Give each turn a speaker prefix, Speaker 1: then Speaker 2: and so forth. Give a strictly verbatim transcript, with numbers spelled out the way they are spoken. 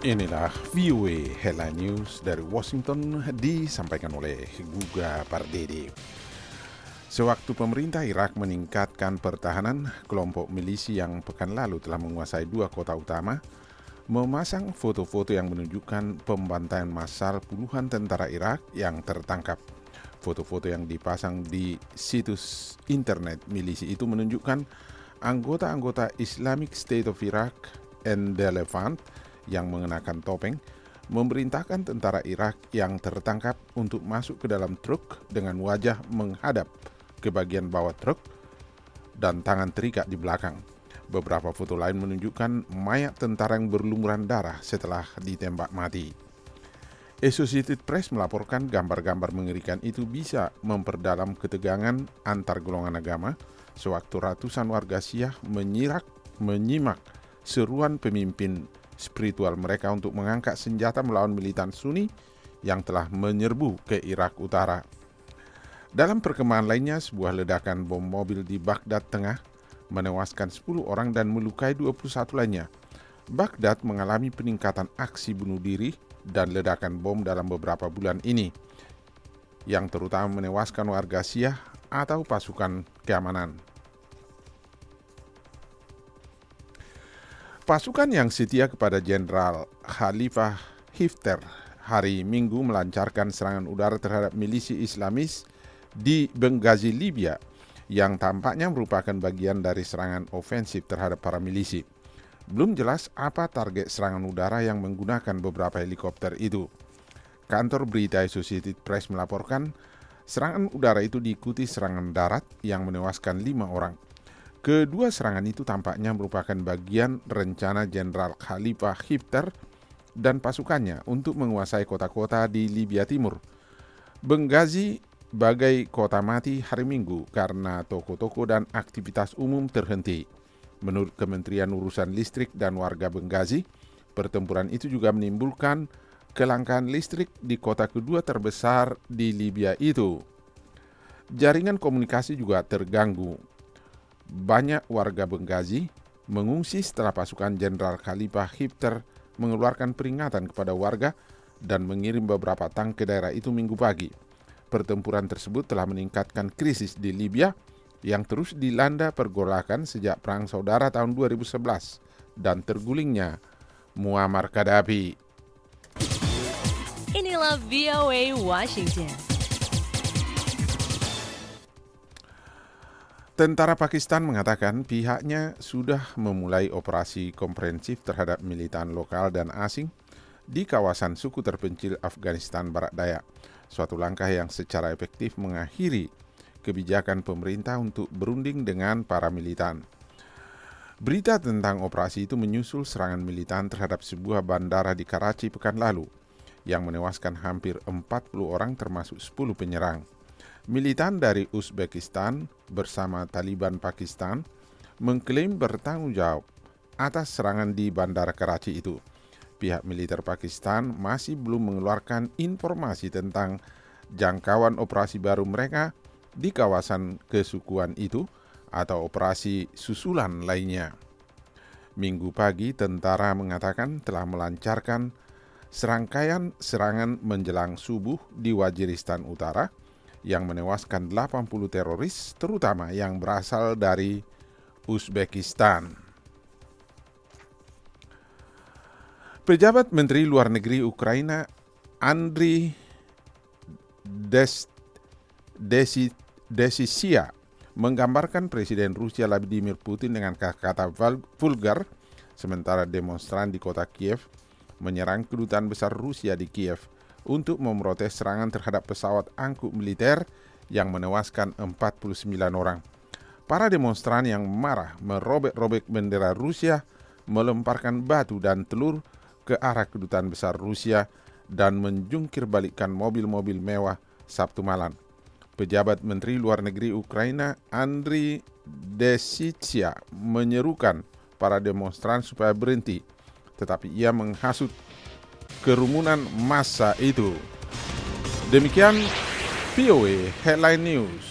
Speaker 1: Inilah V O A Headline News dari Washington disampaikan oleh Guga Pardede. Sewaktu pemerintah Irak meningkatkan pertahanan, kelompok milisi yang pekan lalu telah menguasai dua kota utama memasang foto-foto yang menunjukkan pembantaian massal puluhan tentara Irak yang tertangkap. Foto-foto yang dipasang di situs internet milisi itu menunjukkan anggota-anggota Islamic State of Iraq and the Levant yang mengenakan topeng memerintahkan tentara Irak yang tertangkap untuk masuk ke dalam truk dengan wajah menghadap ke bagian bawah truk dan tangan terikat di belakang. Beberapa foto lain menunjukkan mayat tentara yang berlumuran darah setelah ditembak mati. Associated Press melaporkan gambar-gambar mengerikan itu bisa memperdalam ketegangan antar golongan agama sewaktu ratusan warga Syiah menyirak, menyimak seruan pemimpin spiritual mereka untuk mengangkat senjata melawan militan Sunni yang telah menyerbu ke Irak Utara. Dalam perkembangan lainnya, sebuah ledakan bom mobil di Baghdad Tengah menewaskan sepuluh orang dan melukai dua puluh satu lainnya. Baghdad mengalami peningkatan aksi bunuh diri dan ledakan bom dalam beberapa bulan ini, yang terutama menewaskan warga Syiah atau pasukan keamanan. Pasukan yang setia kepada Jenderal Khalifa Haftar hari Minggu melancarkan serangan udara terhadap milisi Islamis di Benghazi, Libya, yang tampaknya merupakan bagian dari serangan ofensif terhadap para milisi. Belum jelas apa target serangan udara yang menggunakan beberapa helikopter itu. Kantor berita Associated Press melaporkan serangan udara itu diikuti serangan darat yang menewaskan lima orang. Kedua serangan itu tampaknya merupakan bagian rencana Jenderal Khalifa Haftar dan pasukannya untuk menguasai kota-kota di Libya Timur. Benghazi bagai kota mati hari Minggu karena toko-toko dan aktivitas umum terhenti. Menurut Kementerian Urusan Listrik dan Warga Benghazi, pertempuran itu juga menimbulkan kelangkaan listrik di kota kedua terbesar di Libya itu. Jaringan komunikasi juga terganggu. Banyak warga Benghazi mengungsi setelah pasukan Jenderal Khalifa Haftar mengeluarkan peringatan kepada warga dan mengirim beberapa tank ke daerah itu Minggu pagi. Pertempuran tersebut telah meningkatkan krisis di Libya yang terus dilanda pergolakan sejak Perang Saudara tahun dua ribu sebelas dan tergulingnya Muammar Gaddafi.
Speaker 2: Inilah V O A Washington.
Speaker 1: Tentara Pakistan mengatakan pihaknya sudah memulai operasi komprehensif terhadap militan lokal dan asing di kawasan suku terpencil Afghanistan Barat Daya, suatu langkah yang secara efektif mengakhiri kebijakan pemerintah untuk berunding dengan para militan. Berita tentang operasi itu menyusul serangan militan terhadap sebuah bandara di Karachi pekan lalu, yang menewaskan hampir empat puluh orang termasuk sepuluh penyerang. Militan dari Uzbekistan bersama Taliban Pakistan mengklaim bertanggung jawab atas serangan di bandara Karachi itu. Pihak militer Pakistan masih belum mengeluarkan informasi tentang jangkauan operasi baru mereka di kawasan kesukuan itu atau operasi susulan lainnya. Minggu pagi, tentara mengatakan telah melancarkan serangkaian serangan menjelang subuh di Waziristan Utara yang menewaskan delapan puluh teroris, terutama yang berasal dari Uzbekistan. Pejabat Menteri Luar Negeri Ukraina Andriy Desisia menggambarkan Presiden Rusia Vladimir Putin dengan kata-kata vulgar, sementara demonstran di kota Kiev menyerang kedutaan besar Rusia di Kiev untuk memprotes serangan terhadap pesawat angkut militer yang menewaskan empat puluh sembilan orang. Para demonstran yang marah merobek-robek bendera Rusia, melemparkan batu dan telur ke arah kedutaan besar Rusia dan menjungkir balikkan mobil-mobil mewah Sabtu malam. Pejabat Menteri Luar Negeri Ukraina Andriy Desisia menyerukan para demonstran supaya berhenti, tetapi ia menghasut kerumunan massa itu. Demikian V O A Headline News.